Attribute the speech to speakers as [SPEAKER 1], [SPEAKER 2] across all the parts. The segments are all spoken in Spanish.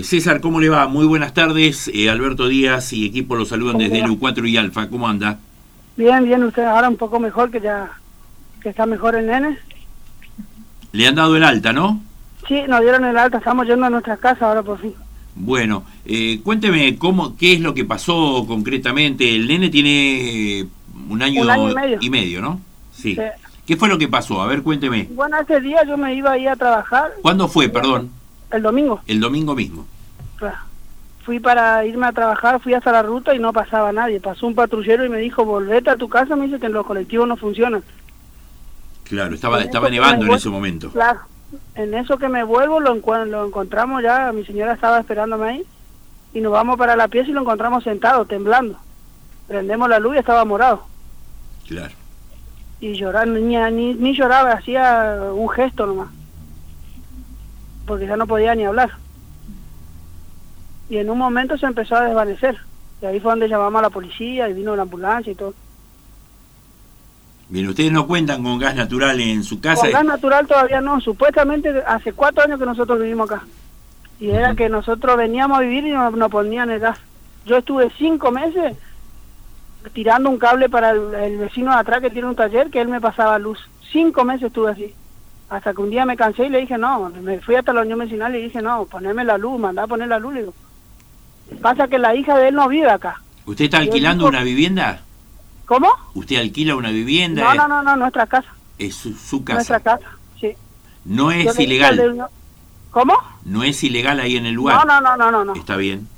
[SPEAKER 1] César, ¿cómo le va? Muy buenas tardes. Alberto Díaz y equipo los saludan desde LU4 y Alfa. ¿Cómo anda?
[SPEAKER 2] Bien, bien. Usted ahora un poco mejor, que está mejor el nene.
[SPEAKER 1] Le han dado el alta, ¿no?
[SPEAKER 2] Sí, nos dieron el alta. Estamos yendo a nuestra casa ahora por fin.
[SPEAKER 1] Bueno, cuénteme qué es lo que pasó concretamente. El nene tiene un año y medio, ¿no? Sí. Sí. ¿Qué fue lo que pasó? A ver, cuénteme.
[SPEAKER 2] Bueno, ese día yo me iba a ir a trabajar.
[SPEAKER 1] ¿Cuándo fue, perdón?
[SPEAKER 2] El domingo.
[SPEAKER 1] El domingo mismo.
[SPEAKER 2] Fui para irme a trabajar, fui hasta la ruta y no pasaba nadie. Pasó un patrullero y me dijo, volvete a tu casa. Me dice que los colectivos no funcionan.
[SPEAKER 1] Claro, estaba nevando en ese momento.
[SPEAKER 2] Claro. En eso que me vuelvo lo encontramos ya, mi señora estaba esperándome ahí, y nos vamos para la pieza y lo encontramos sentado, temblando. Prendemos la luz y estaba morado.
[SPEAKER 1] Claro.
[SPEAKER 2] Y llorando, ni lloraba, hacía un gesto nomás, porque ya no podía ni hablar. Y en un momento se empezó a desvanecer, y ahí fue donde llamamos a la policía y vino la ambulancia y todo.
[SPEAKER 1] Bien, ¿ustedes no cuentan con gas natural en su casa?
[SPEAKER 2] Con gas natural todavía no, supuestamente hace 4 años que nosotros vivimos acá. Y era que nosotros veníamos a vivir y nos ponían el gas. Yo estuve 5 meses tirando un cable para el vecino de atrás que tiene un taller, que él me pasaba luz. 5 meses estuve así. Hasta que un día me cansé y le dije, no, me fui hasta la unión vecinal y dije, no, ponerme la luz, mandá a poner la luz. Le digo, pasa que la hija de él no vive acá.
[SPEAKER 1] ¿Usted está alquilando una vivienda?
[SPEAKER 2] ¿Cómo?
[SPEAKER 1] ¿Usted alquila una vivienda?
[SPEAKER 2] No, nuestra casa.
[SPEAKER 1] Es su casa.
[SPEAKER 2] Nuestra casa, sí.
[SPEAKER 1] No es ilegal.
[SPEAKER 2] ¿Cómo?
[SPEAKER 1] No es ilegal ahí en el lugar.
[SPEAKER 2] No.
[SPEAKER 1] Está bien.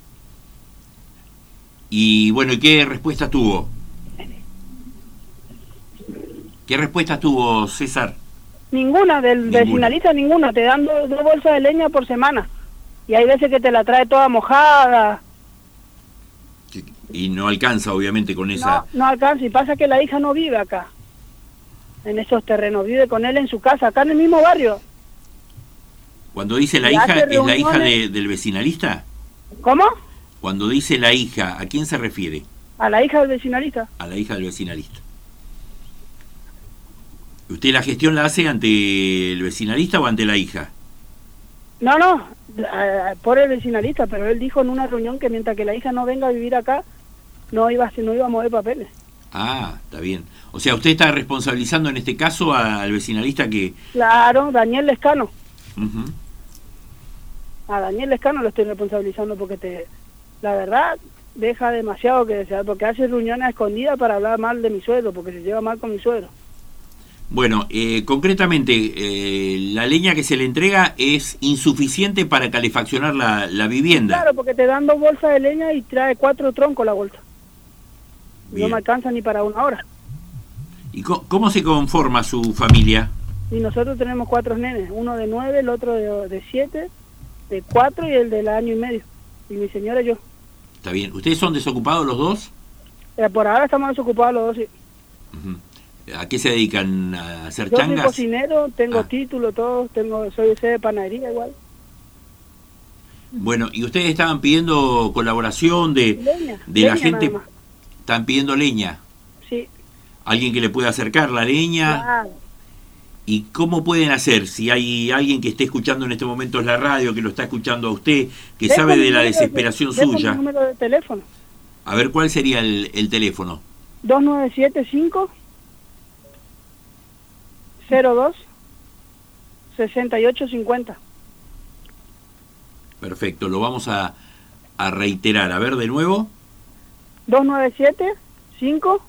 [SPEAKER 1] Y bueno, ¿y qué respuesta tuvo? ¿Qué respuesta tuvo, César?
[SPEAKER 2] Ninguna, del vecinalista ninguna. Te dan 2 bolsas de leña por semana. Y hay veces que te la trae toda mojada.
[SPEAKER 1] Y no alcanza, obviamente, con esa...
[SPEAKER 2] No alcanza, y pasa que la hija no vive acá, en esos terrenos, vive con él en su casa, acá en el mismo barrio.
[SPEAKER 1] Cuando dice la hija, ¿es la hija del vecinalista?
[SPEAKER 2] ¿Cómo?
[SPEAKER 1] Cuando dice la hija, ¿a quién se refiere?
[SPEAKER 2] A la hija del vecinalista.
[SPEAKER 1] A la hija del vecinalista. ¿Usted la gestión la hace ante el vecinalista o ante la hija?
[SPEAKER 2] No, por el vecinalista, pero él dijo en una reunión que mientras que la hija no venga a vivir acá, no iba a mover papeles.
[SPEAKER 1] Ah, está bien. O sea, usted está responsabilizando en este caso al vecinalista que...
[SPEAKER 2] Claro, Daniel Lescano. A Daniel Lescano lo estoy responsabilizando porque la verdad deja demasiado que desear, porque hace reuniones escondidas para hablar mal de mi suegro, porque se lleva mal con mi suegro.
[SPEAKER 1] Bueno, concretamente, la leña que se le entrega es insuficiente para calefaccionar la vivienda.
[SPEAKER 2] Claro, porque te dan 2 bolsas de leña y trae 4 troncos la bolsa.
[SPEAKER 1] Bien.
[SPEAKER 2] No me alcanza ni para 1 hora.
[SPEAKER 1] ¿Y cómo se conforma su familia?
[SPEAKER 2] Y nosotros tenemos 4 nenes, uno de 9, el otro de 7, de 4 y el del año y medio. Y mi señora y yo.
[SPEAKER 1] Está bien. ¿Ustedes son desocupados los dos?
[SPEAKER 2] Por ahora estamos desocupados los dos, sí.
[SPEAKER 1] ¿A qué se dedican? ¿A hacer changas?
[SPEAKER 2] Yo soy cocinero, tengo título, todo, soy de panadería igual.
[SPEAKER 1] Bueno, y ustedes estaban pidiendo colaboración de la gente. Están pidiendo leña.
[SPEAKER 2] Sí.
[SPEAKER 1] Alguien que le pueda acercar la leña.
[SPEAKER 2] Claro.
[SPEAKER 1] ¿Y cómo pueden hacer? Si hay alguien que esté escuchando en este momento la radio, que lo está escuchando a usted, que sabe de la desesperación suya.
[SPEAKER 2] Mi número de teléfono.
[SPEAKER 1] A ver, ¿cuál sería el teléfono?
[SPEAKER 2] 2975 02 6850.
[SPEAKER 1] Perfecto, lo vamos a reiterar. A ver, de nuevo.
[SPEAKER 2] 2975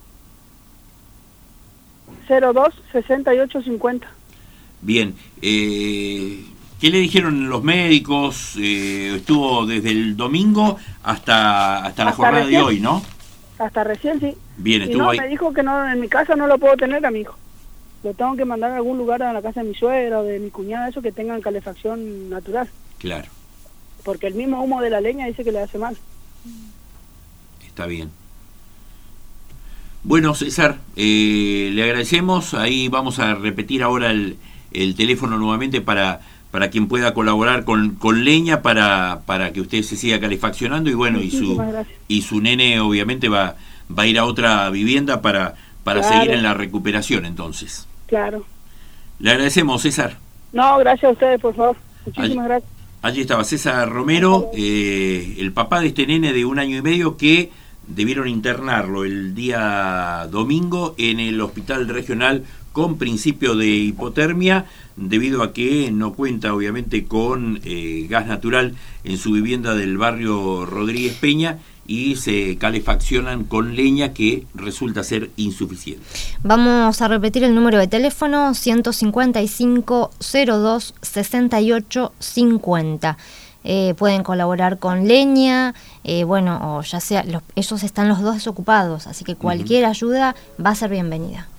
[SPEAKER 2] 02 6850.
[SPEAKER 1] Bien, ¿qué le dijeron los médicos? Estuvo desde el domingo hasta la jornada recién, de hoy, ¿no?
[SPEAKER 2] Hasta recién, sí.
[SPEAKER 1] Bien, estuvo ahí.
[SPEAKER 2] Me dijo que no, en mi casa no lo puedo tener a mi hijo. Lo tengo que mandar a algún lugar, a la casa de mi suegra o de mi cuñada, eso que tengan calefacción natural.
[SPEAKER 1] Claro.
[SPEAKER 2] Porque el mismo humo de la leña dice que le hace mal.
[SPEAKER 1] Está bien. Bueno, César, le agradecemos. Ahí vamos a repetir ahora el teléfono nuevamente para quien pueda colaborar con leña para que usted se siga calefaccionando. Y bueno, y su nene obviamente va a ir a otra vivienda para claro, seguir en la recuperación entonces.
[SPEAKER 2] Claro.
[SPEAKER 1] Le agradecemos, César.
[SPEAKER 2] No, gracias a ustedes, por favor. Muchísimas gracias.
[SPEAKER 1] Allí estaba César Romero, el papá de este nene de 1 año y medio que debieron internarlo el día domingo en el hospital regional con principio de hipotermia, debido a que no cuenta obviamente con gas natural en su vivienda del barrio Rodríguez Peña y se calefaccionan con leña que resulta ser insuficiente.
[SPEAKER 3] Vamos a repetir el número de teléfono: 155 02 68 50. Pueden colaborar con leña, o ya sea, ellos están los dos desocupados, así que cualquier ayuda va a ser bienvenida.